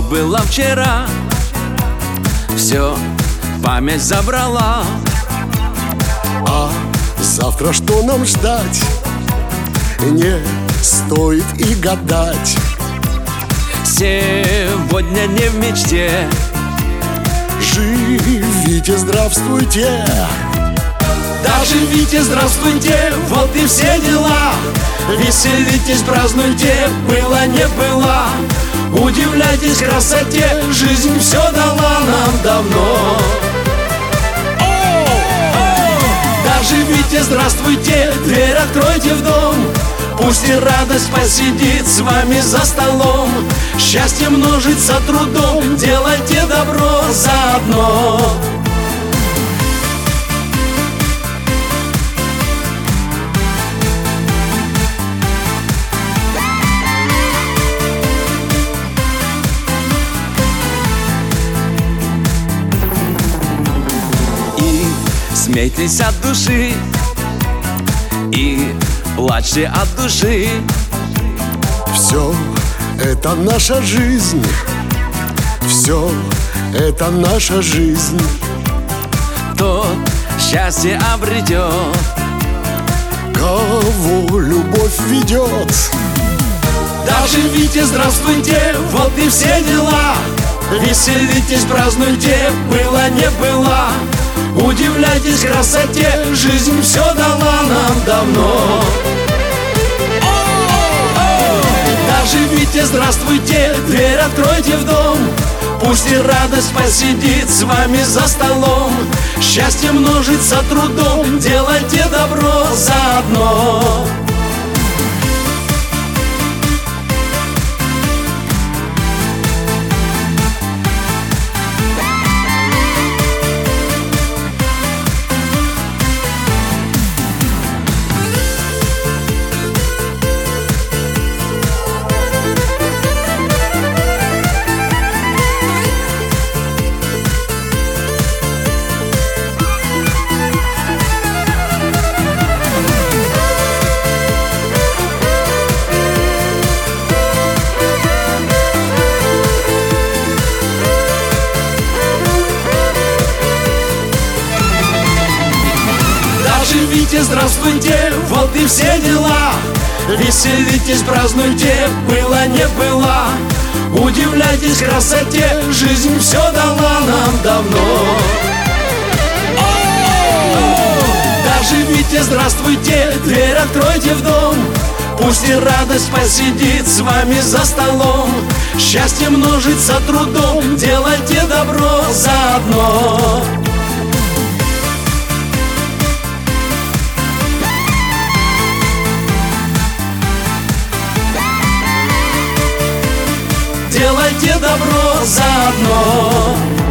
было вчера, все память забрала. А завтра что нам ждать? Не стоит и гадать. Сегодня не в мечте. Живите, здравствуйте. Да, живите, здравствуйте, вот и все дела. Веселитесь, празднуйте, было не было. Удивляйтесь красоте, жизнь все дала нам давно. Да, живите, здравствуйте, дверь откройте в дом. Пусть и радость посидит с вами за столом. Счастье множится трудом, делайте добро заодно. И смейтесь от души, и плачьте от души. Все это наша жизнь, все это наша жизнь. Тот счастье обретет, кого любовь ведет. Да, живите, здравствуйте, вот и все дела. Веселитесь, празднуйте, было не было. Удивляйтесь красоте, жизнь все дала нам давно. Да, живите, здравствуйте, дверь откройте в дом. Пусть и радость посидит с вами за столом. Счастье множится трудом, делайте добро заодно. Живите, здравствуйте, вот и все дела. Веселитесь, празднуйте, было не было. Удивляйтесь красоте, жизнь все дала нам давно. Да, живите, здравствуйте, дверь откройте в дом. Пусть и радость посидит с вами за столом. Счастье множится трудом, делайте добро заодно. Делайте добро заодно.